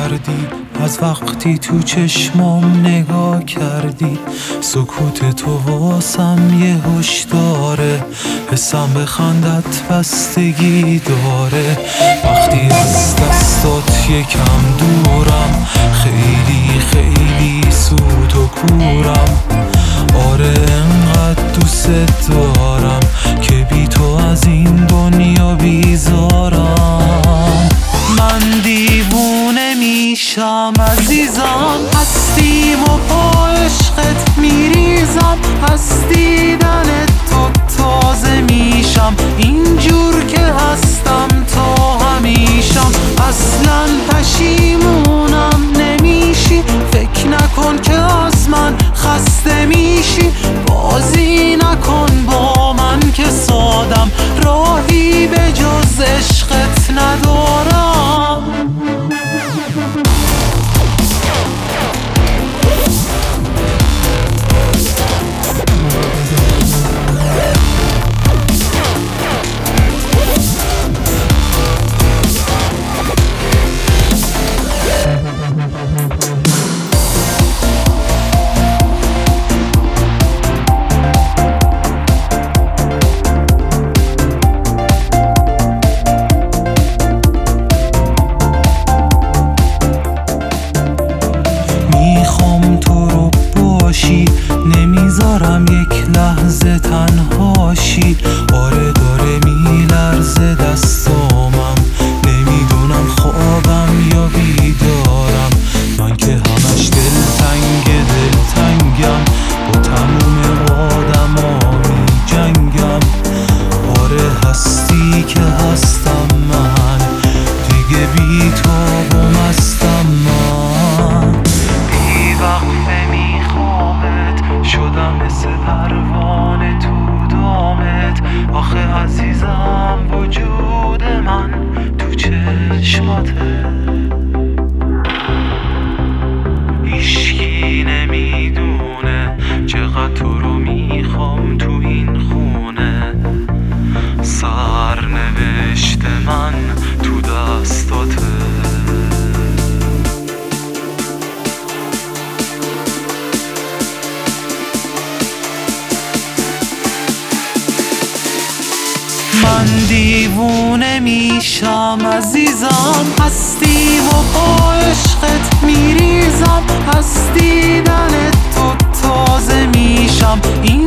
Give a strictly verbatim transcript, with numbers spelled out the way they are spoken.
کردی، از وقتی تو چشمام نگاه کردی. سکوت تو واسم یه هشداره، حسم به خندت بستگی داره. وقتی از دستات یکم دورم، خیلی خیلی سود و کورم. آره انقدر دوست دارم که بی تو از این دنیا بیزارم. من دیوونه میشم عزیزم، هستیم و با عشقت میریزم. از دیدن تو تازه میشم، اینجور که هستم تا همیشم. اصلا پشیمونم نمیشی، فکر نکن که از من خسته میشی. بازی نکن با من که سادم، راهی به جز عشقت ندارم. نمیذارم یک لحظه تنهاشی. آره داره میلرزه دستامم، نمیدونم خوابم یا بیدارم. من که همش دلتنگ دلتنگم، با تموم آدما میجنگم. آره هستی که هستم من، دیگه بی تو مستم من. بی وقفه میخوامت، شدم مثل پروانه تو دامت. آخه عزیزم وجود من تو چشماته. هیچکی نمیدونه چقدر تو رو میخوام تو این خونه. سرنوشت من تو دستاته. من دیوونه میشم عزیزم، هستی و با عشقت میریزم. از دیدن تو تازه میشم، این